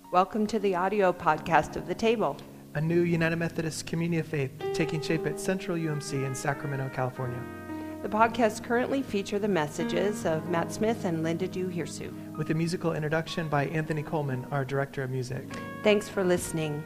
Welcome to the audio podcast of The Table, a new United Methodist community of faith taking shape at Central UMC in Sacramento, California. The podcasts currently feature the messages of Matt Smith and Linda Ju Hirsu, with a musical introduction by Anthony Coleman, our director of music. Thanks for listening.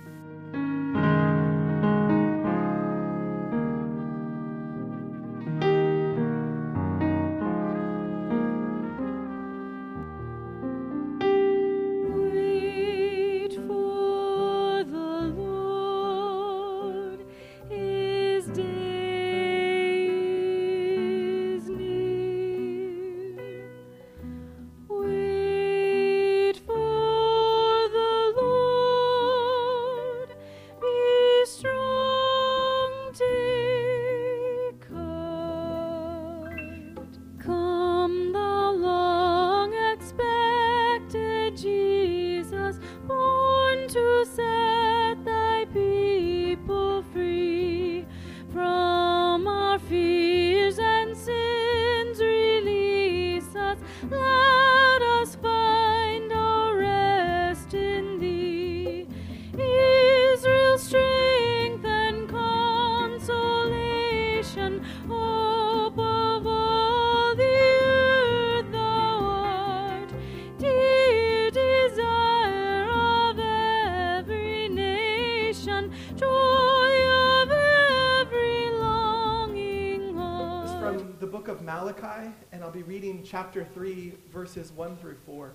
Malachi, and I'll be reading chapter 3, verses 1 through 4.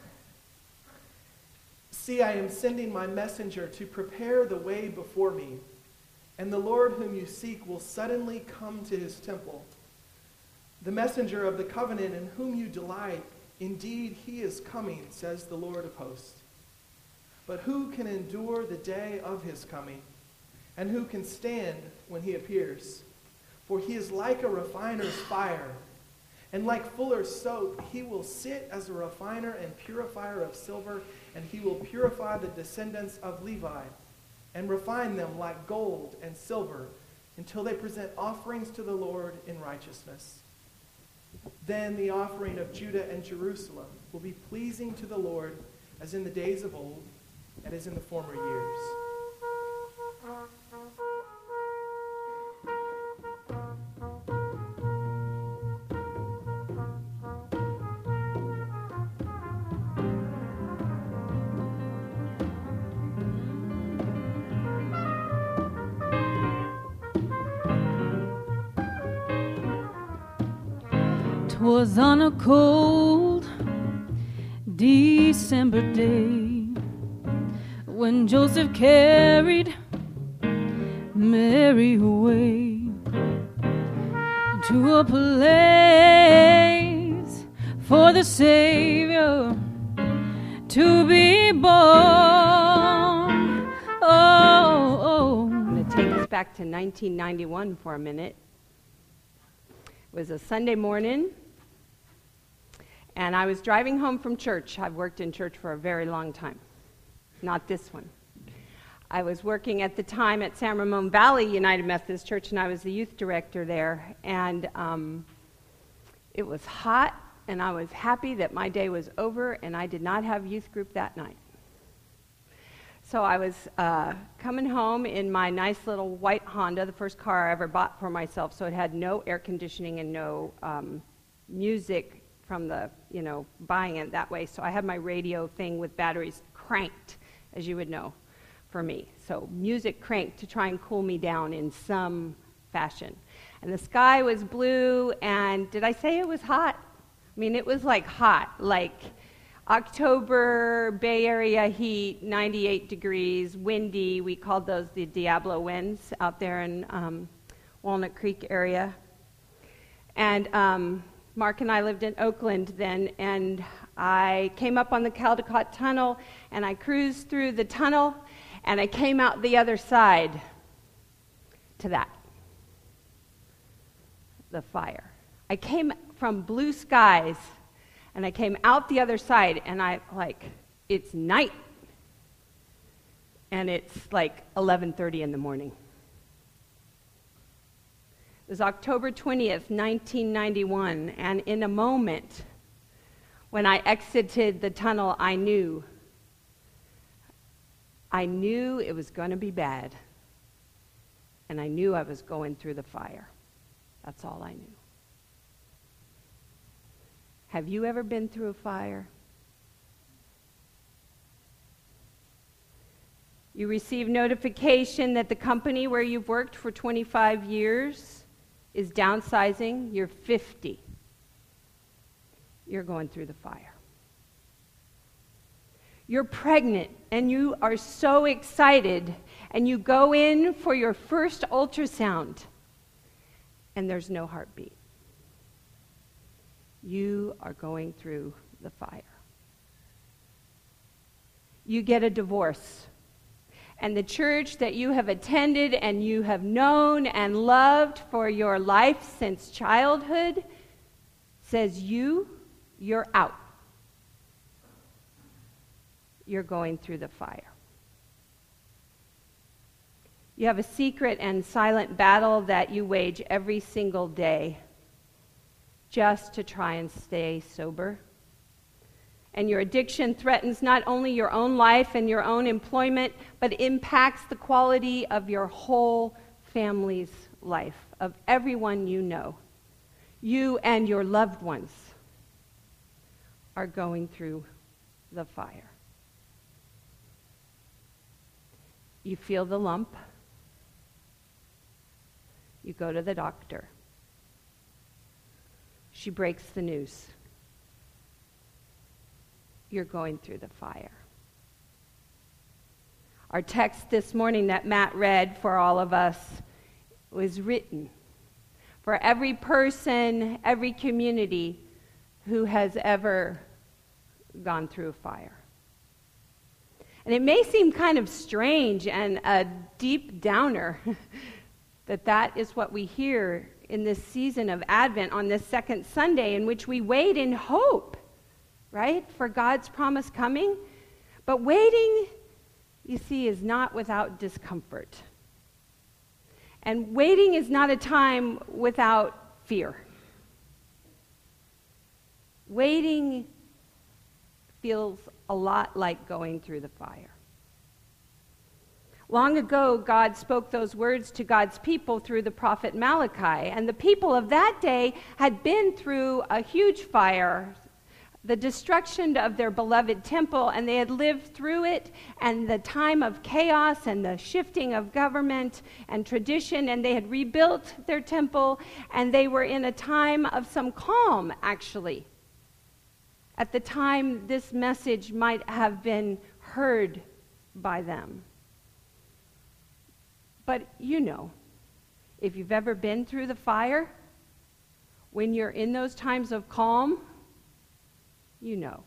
See, I am sending my messenger to prepare the way before me, and the Lord whom you seek will suddenly come to his temple. The messenger of the covenant in whom you delight, indeed he is coming, says the Lord of hosts. But who can endure the day of his coming, and who can stand when he appears? For he is like a refiner's fire, and like fuller's soap, he will sit as a refiner and purifier of silver, and he will purify the descendants of Levi, and refine them like gold and silver, until they present offerings to the Lord in righteousness. Then the offering of Judah and Jerusalem will be pleasing to the Lord, as in the days of old, and as in the former years. 'Twas on a cold December day when Joseph carried Mary away to a place for the Savior to be born. I'm going to take us back to 1991 for a minute. It was a Sunday morning, and I was driving home from church. I've worked in church for a very long time. Not this one. I was working at the time at San Ramon Valley United Methodist Church, and I was the youth director there. And it was hot, and I was happy that my day was over, and I did not have youth group that night. So I was coming home in my nice little white Honda, the first car I ever bought for myself, so it had no air conditioning and no music from the, buying it that way. So I had my radio thing with batteries cranked, as you would know, for me. So music cranked to try and cool me down in some fashion. And the sky was blue, and did I say it was hot? I mean, it was like hot, like October Bay Area heat, 98 degrees, windy. We called those the Diablo winds out there in Walnut Creek area. And Mark and I lived in Oakland then, and I came up on the Caldecott Tunnel, and I cruised through the tunnel, and I came out the other side to that, the fire. I came from blue skies, and I came out the other side, and it's night, and it's like 11:30 in the morning. It was October 20th, 1991, and in a moment, when I exited the tunnel, I knew I knew it was going to be bad, and I knew I was going through the fire. That's all I knew. Have you ever been through a fire? You receive notification that the company where you've worked for 25 years is downsizing. You're 50. You're going through the fire. You're pregnant and you are so excited, and you go in for your first ultrasound and there's no heartbeat. You are going through the fire. You get a divorce, and the church that you have attended and you have known and loved for your life since childhood says you're out. You're going through the fire. You have a secret and silent battle that you wage every single day just to try and stay sober. And your addiction threatens not only your own life and your own employment, but impacts the quality of your whole family's life, of everyone you know. You and your loved ones are going through the fire. You feel the lump. You go to the doctor. She breaks the news. You're going through the fire. Our text this morning that Matt read for all of us was written for every person, every community who has ever gone through a fire. And it may seem kind of strange and a deep downer that is what we hear in this season of Advent on this second Sunday, in which we wait in hope, right, for God's promise coming. But waiting, you see, is not without discomfort. And waiting is not a time without fear. Waiting feels a lot like going through the fire. Long ago, God spoke those words to God's people through the prophet Malachi, and the people of that day had been through a huge fire, the destruction of their beloved temple, and they had lived through it, and the time of chaos and the shifting of government and tradition, and they had rebuilt their temple, and they were in a time of some calm, actually. At the time this message might have been heard by them. But you know, if you've ever been through the fire, when you're in those times of calm, you know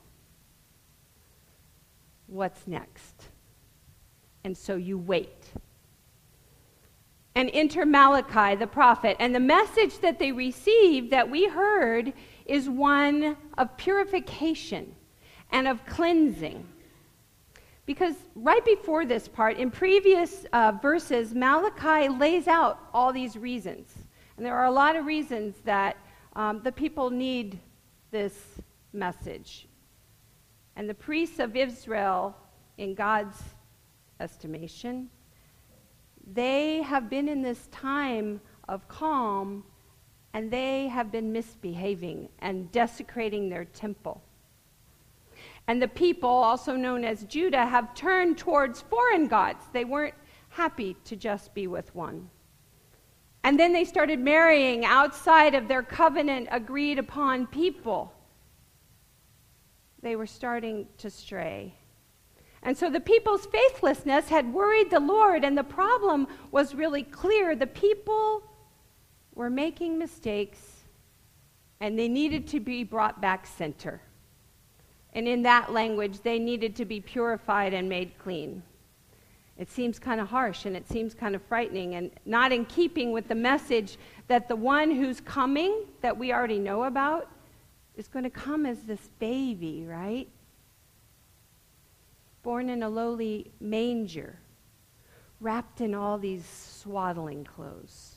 what's next. And so you wait. And enter Malachi, the prophet, and the message that they received that we heard is one of purification and of cleansing. Because right before this part, in previous verses, Malachi lays out all these reasons. And there are a lot of reasons that the people need this message. And the priests of Israel, in God's estimation, they have been in this time of calm, and they have been misbehaving and desecrating their temple. And the people, also known as Judah, have turned towards foreign gods. They weren't happy to just be with one. And then they started marrying outside of their covenant agreed upon people. They were starting to stray. And so the people's faithlessness had worried the Lord, and the problem was really clear. The people were making mistakes, and they needed to be brought back center. And in that language, they needed to be purified and made clean. It seems kind of harsh, and it seems kind of frightening, and not in keeping with the message that the one who's coming, that we already know about, is going to come as this baby, right? Born in a lowly manger, wrapped in all these swaddling clothes.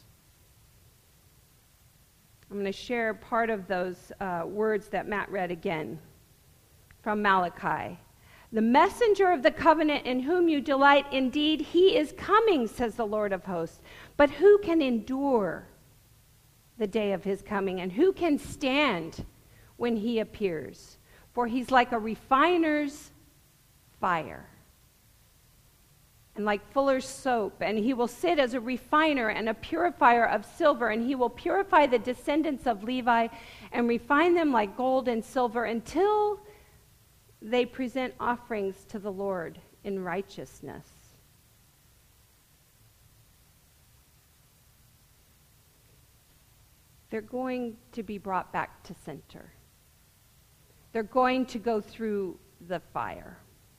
I'm going to share part of those words that Matt read again from Malachi. The messenger of the covenant in whom you delight, indeed, he is coming, says the Lord of hosts. But who can endure the day of his coming? And who can stand when he appears? For he's like a refiner's fire, and like fuller's soap, and he will sit as a refiner and a purifier of silver, and he will purify the descendants of Levi and refine them like gold and silver until they present offerings to the Lord in righteousness. They're going to be brought back to center. They're going to go through the fire.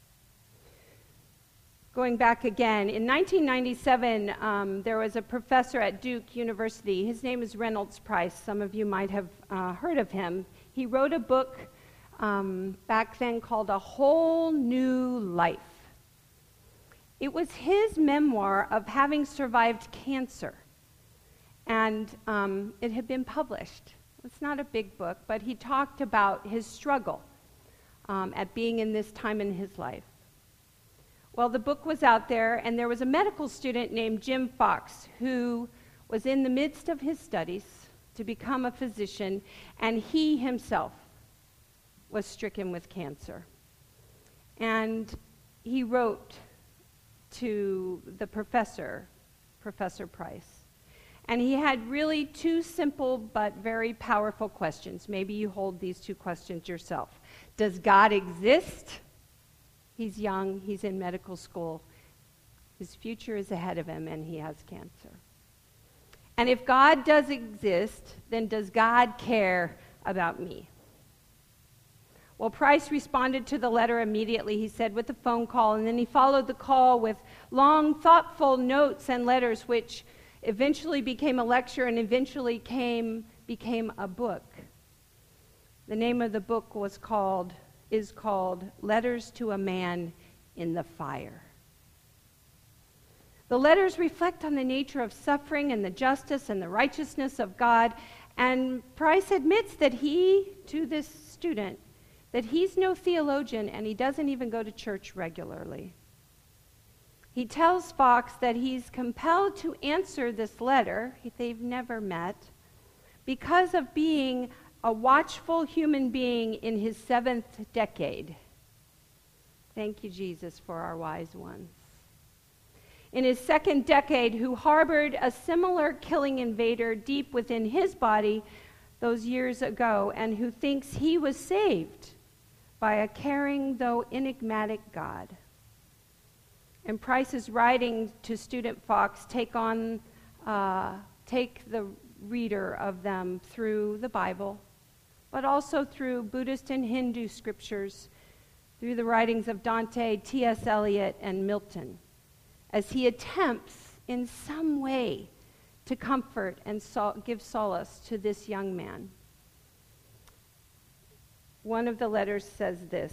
Going back again, in 1997, there was a professor at Duke University. His name is Reynolds Price. Some of you might have heard of him. He wrote a book back then called A Whole New Life. It was his memoir of having survived cancer, and it had been published. It's not a big book, but he talked about his struggle at being in this time in his life. Well, the book was out there, and there was a medical student named Jim Fox who was in the midst of his studies to become a physician, and he himself was stricken with cancer. And he wrote to the professor, Professor Price, and he had really two simple but very powerful questions. Maybe you hold these two questions yourself. Does God exist? He's young, he's in medical school, his future is ahead of him, and he has cancer. And if God does exist, then does God care about me? Well, Price responded to the letter immediately, he said, with a phone call, and then he followed the call with long, thoughtful notes and letters, which eventually became a lecture and eventually became a book. The name of the book is called Letters to a Man in the Fire. The letters reflect on the nature of suffering and the justice and the righteousness of God, and Price admits that to this student, that he's no theologian and he doesn't even go to church regularly. He tells Fox that he's compelled to answer this letter, they've never met, because of being a watchful human being in his 7th decade. Thank you, Jesus, for our wise ones. In his 2nd decade, who harbored a similar killing invader deep within his body those years ago, and who thinks he was saved by a caring though enigmatic God. And Price's writing to student Fox take the reader of them through the Bible, but also through Buddhist and Hindu scriptures, through the writings of Dante, T.S. Eliot, and Milton, as he attempts in some way to comfort and give solace to this young man. One of the letters says this: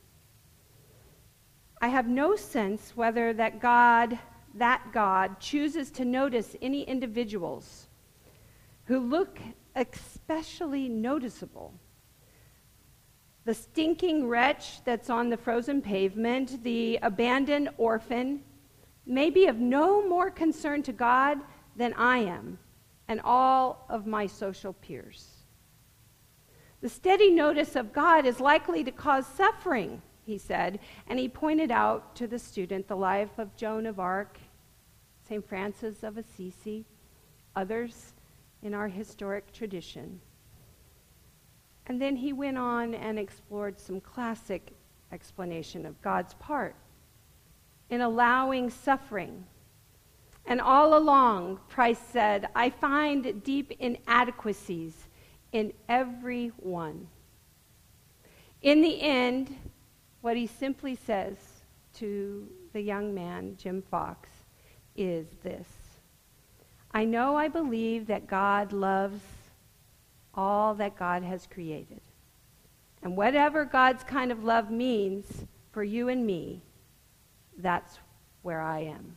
I have no sense whether that God chooses to notice any individuals who look especially noticeable. The stinking wretch that's on the frozen pavement, the abandoned orphan, may be of no more concern to God than I am and all of my social peers. The steady notice of God is likely to cause suffering, he said, and he pointed out to the student the life of Joan of Arc, St. Francis of Assisi, others in our historic tradition. And then he went on and explored some classic explanation of God's part in allowing suffering. And all along, Price said, I find deep inadequacies in every one. In the end, what he simply says to the young man, Jim Fox, is this: I know I believe that God loves all that God has created. And whatever God's kind of love means for you and me, that's where I am.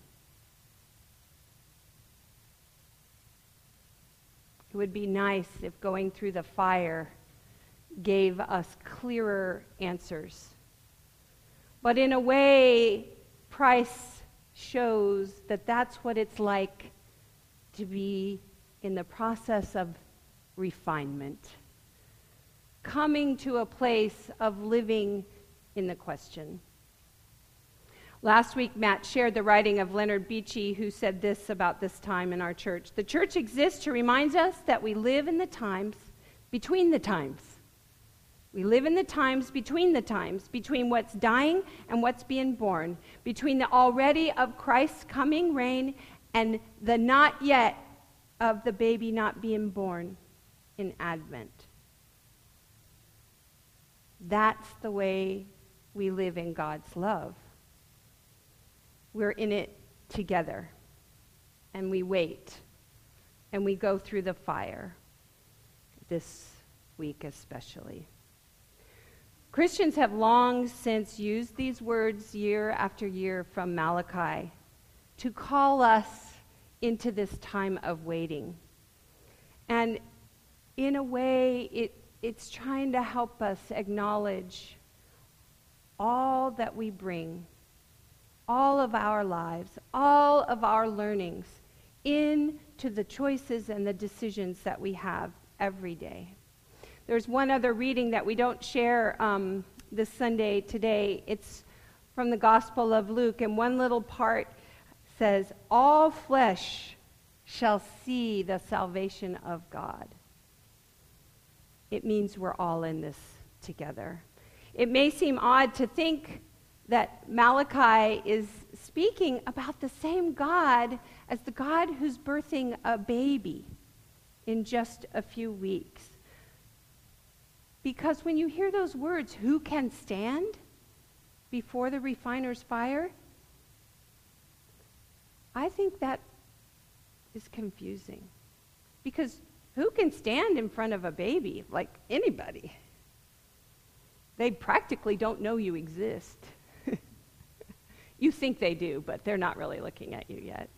It would be nice if going through the fire gave us clearer answers. But in a way, Price shows that that's what it's like to be in the process of refinement, coming to a place of living in the question. Last week, Matt shared the writing of Leonard Beachy, who said this about this time in our church. The church exists to remind us that we live in the times between the times. We live in the times, between what's dying and what's being born, between the already of Christ's coming reign and the not yet of the baby not being born in Advent. That's the way we live in God's love. We're in it together, and we wait, and we go through the fire, this week especially. Christians have long since used these words year after year from Malachi to call us into this time of waiting. And in a way, it's trying to help us acknowledge all that we bring, all of our lives, all of our learnings into the choices and the decisions that we have every day. There's one other reading that we don't share this Sunday today. It's from the Gospel of Luke, and one little part says, "All flesh shall see the salvation of God." It means we're all in this together. It may seem odd to think that Malachi is speaking about the same God as the God who's birthing a baby in just a few weeks. Because when you hear those words, who can stand before the refiner's fire? I think that is confusing. Because who can stand in front of a baby? Like anybody. They practically don't know you exist. You think they do, but they're not really looking at you yet.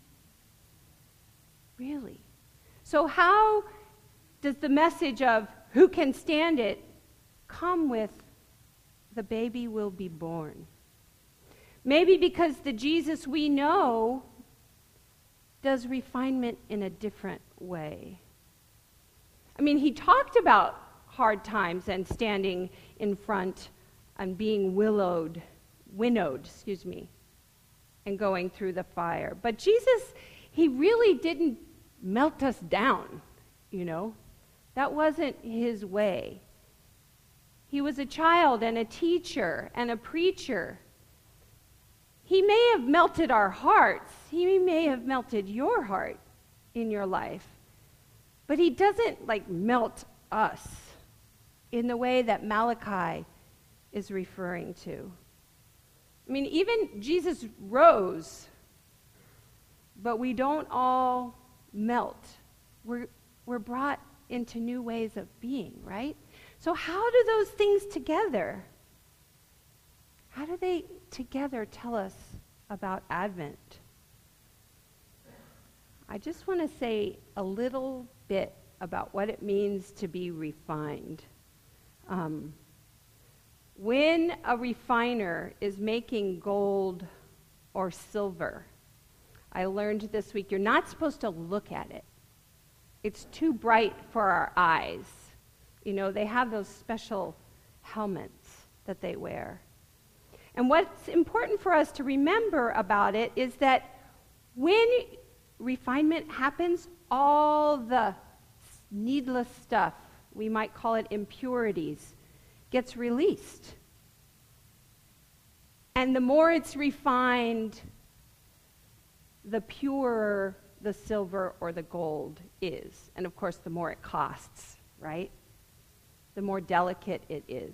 Really? So how does the message of who can stand it come with the baby will be born? Maybe because the Jesus we know does refinement in a different way. I mean, he talked about hard times and standing in front and being winnowed, and going through the fire. But Jesus, he really didn't melt us down, That wasn't his way. He was a child and a teacher and a preacher. He may have melted our hearts. He may have melted your heart in your life. But he doesn't melt us in the way that Malachi is referring to. I mean, even Jesus rose, but we don't all melt. We're brought into new ways of being, right? So how do those things together, how do they together tell us about Advent? I just want to say a little bit about what it means to be refined. When a refiner is making gold or silver, I learned this week, you're not supposed to look at it. It's too bright for our eyes. They have those special helmets that they wear. And what's important for us to remember about it is that when refinement happens, all the needless stuff, we might call it impurities, gets released. And the more it's refined, the purer the silver or the gold is. And of course, the more it costs, right? The more delicate it is,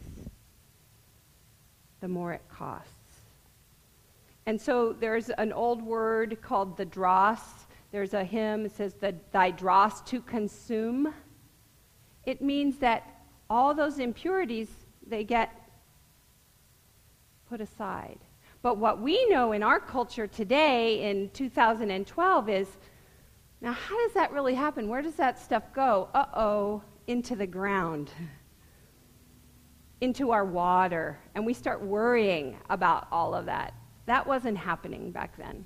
the more it costs. And so there's an old word called the dross. There's a hymn that says, thy dross to consume. It means that all those impurities, they get put aside. But what we know in our culture today in 2012 is, now how does that really happen? Where does that stuff go? Into the ground. into our water and we start worrying about all of that. That wasn't happening back then.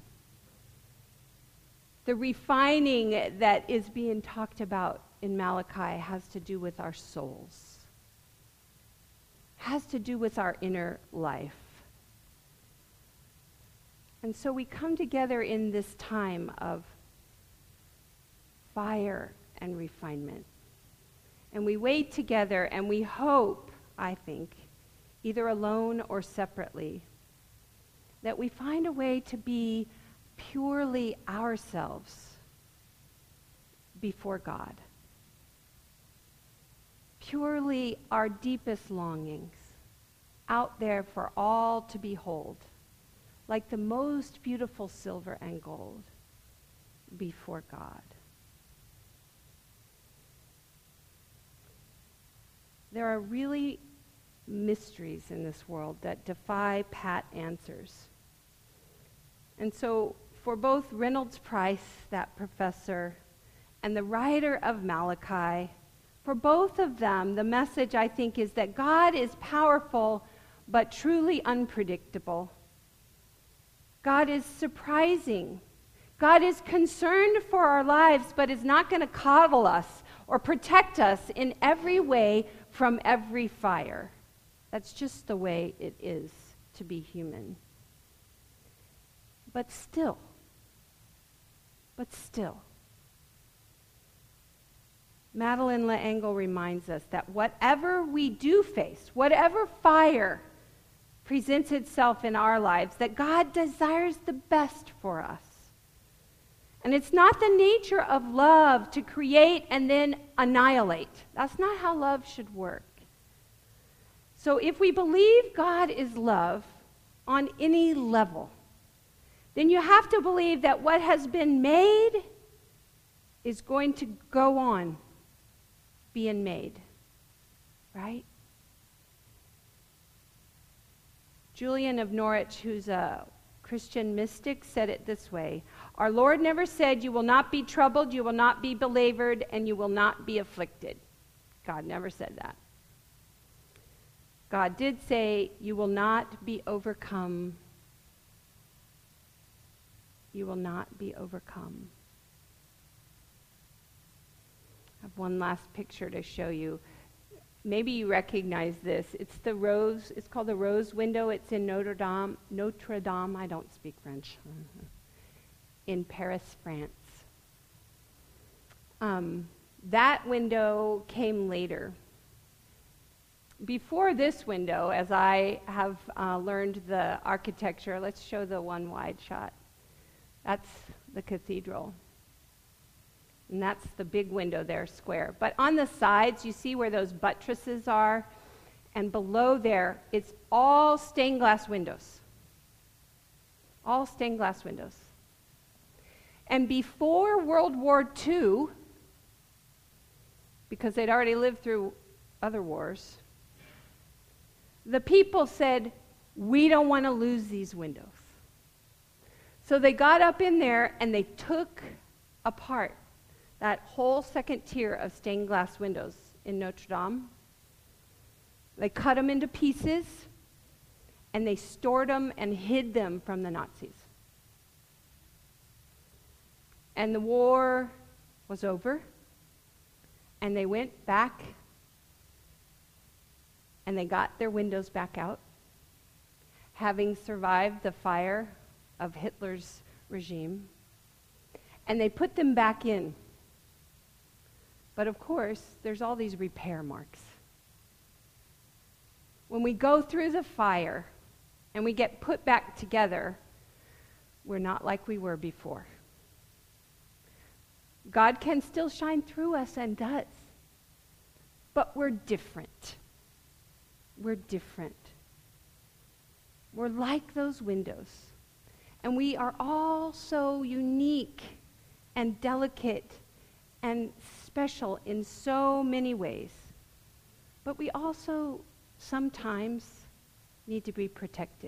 The refining that is being talked about in Malachi has to do with our souls, has to do with our inner life. And so we come together in this time of fire and refinement. And we wait together and we hope, I think, either alone or separately, that we find a way to be purely ourselves before God. Purely our deepest longings out there for all to behold, like the most beautiful silver and gold before God. There are really mysteries in this world that defy pat answers. And so for both Reynolds Price, that professor, and the writer of Malachi, for both of them, the message, I think, is that God is powerful but truly unpredictable. God is surprising. God is concerned for our lives, but is not going to coddle us or protect us in every way from every fire. That's just the way it is to be human. But still, Madeleine L'Engle reminds us that whatever we do face, whatever fire presents itself in our lives, that God desires the best for us. And it's not the nature of love to create and then annihilate. That's not how love should work. So if we believe God is love on any level, then you have to believe that what has been made is going to go on being made, right? Julian of Norwich, who's a Christian mystic, said it this way: our Lord never said, you will not be troubled, you will not be belabored, and you will not be afflicted. God never said that. God did say, you will not be overcome. You will not be overcome. I have one last picture to show you. Maybe you recognize this. It's called the Rose Window. It's in Notre Dame, I don't speak French, in Paris, France. That window came later. Before this window, as I have learned the architecture, let's show the one wide shot. That's the cathedral. And that's the big window there, square. But on the sides, you see where those buttresses are? And below there, it's all stained glass windows. All stained glass windows. And before World War II, because they'd already lived through other wars, the people said, we don't want to lose these windows. So they got up in there and they took apart that whole second tier of stained glass windows in Notre Dame. They cut them into pieces and they stored them and hid them from the Nazis. And the war was over and they went back and they got their windows back out, having survived the fire of Hitler's regime, and they put them back in. But of course, there's all these repair marks. When we go through the fire and we get put back together, we're not like we were before. God can still shine through us and does, but we're different. We're different. We're like those windows. And we are all so unique and delicate and special in so many ways. But we also sometimes need to be protected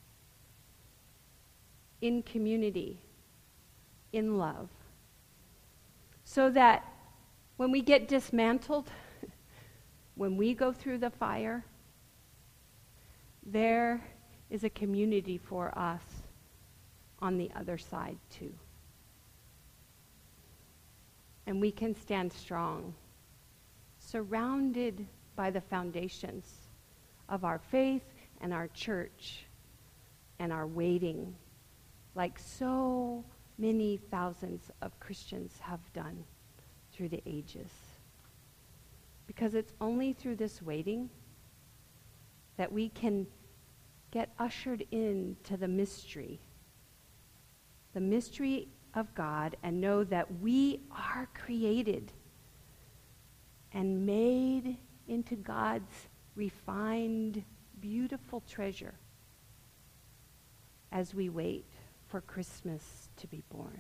in community, in love, so that when we get dismantled, when we go through the fire, there is a community for us on the other side too. And we can stand strong, surrounded by the foundations of our faith and our church and our waiting, like so many thousands of Christians have done through the ages. Because it's only through this waiting that we can get ushered into the mystery of God, and know that we are created and made into God's refined, beautiful treasure as we wait for Christmas to be born.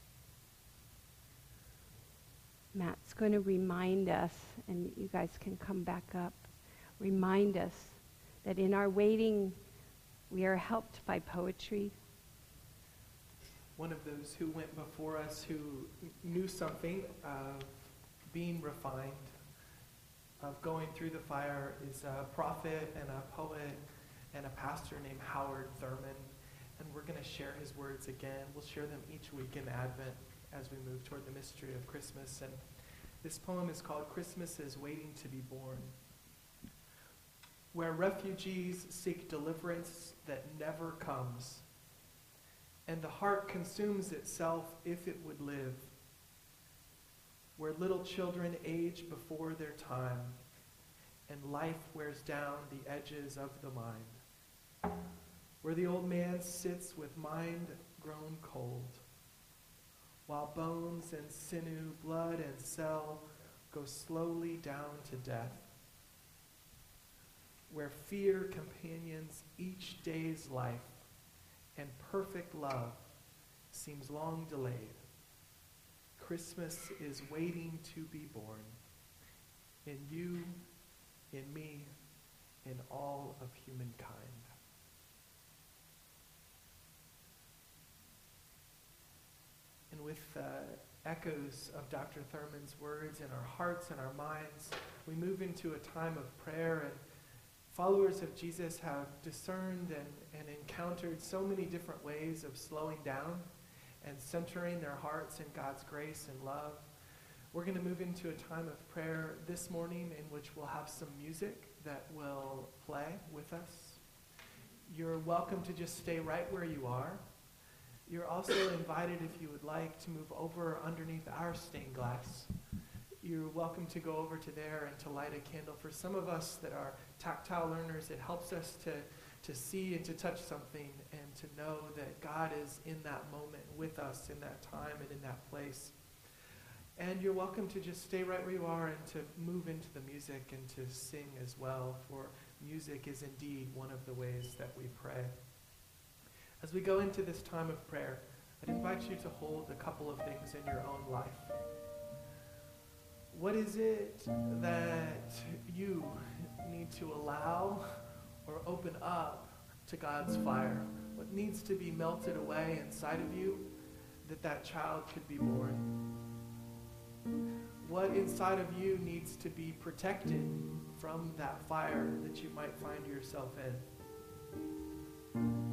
Matt's going to remind us, and you guys can come back up, remind us that in our waiting, we are helped by poetry. One of those who went before us who knew something of being refined, of going through the fire, is a prophet and a poet and a pastor named Howard Thurman. And we're going to share his words again. We'll share them each week in Advent as we move toward the mystery of Christmas. And this poem is called Christmas is Waiting to Be Born. Where refugees seek deliverance that never comes, and the heart consumes itself if it would live. Where little children age before their time, and life wears down the edges of the mind. Where the old man sits with mind grown cold, while bones and sinew, blood and cell go slowly down to death. Where fear companions each day's life, and perfect love seems long delayed. Christmas is waiting to be born in you, in me, in all of humankind. And with echoes of Dr. Thurman's words in our hearts and our minds, we move into a time of prayer. And followers of Jesus have discerned and encountered so many different ways of slowing down and centering their hearts in God's grace and love. We're going to move into a time of prayer this morning in which we'll have some music that will play with us. You're welcome to just stay right where you are. You're also invited, if you would like, to move over underneath our stained glass. You're welcome to go over to there and to light a candle. For some of us that are tactile learners, it helps us to see and to touch something and to know that God is in that moment with us in that time and in that place. And you're welcome to just stay right where you are and to move into the music and to sing as well, for music is indeed one of the ways that we pray. As we go into this time of prayer, I'd invite you to hold a couple of things in your own life. What is it that you need to allow or open up to God's fire? What needs to be melted away inside of you that child could be born? What inside of you needs to be protected from that fire that you might find yourself in?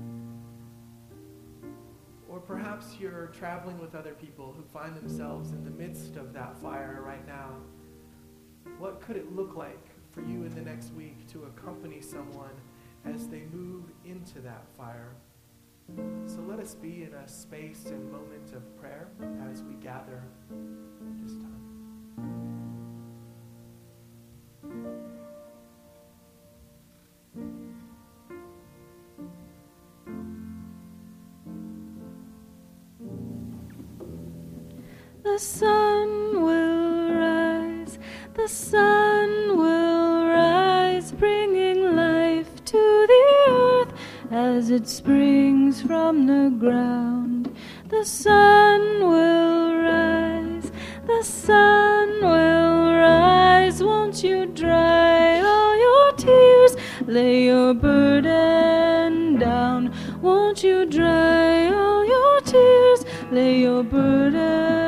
Or perhaps you're traveling with other people who find themselves in the midst of that fire right now. What could it look like for you in the next week to accompany someone as they move into that fire? So let us be in a space and moment of prayer as we gather at this time. The sun will rise, the sun will rise, bringing life to the earth as it springs from the ground. The sun will rise, the sun will rise. Won't you dry all your tears, lay your burden down. Won't you dry all your tears, lay your burden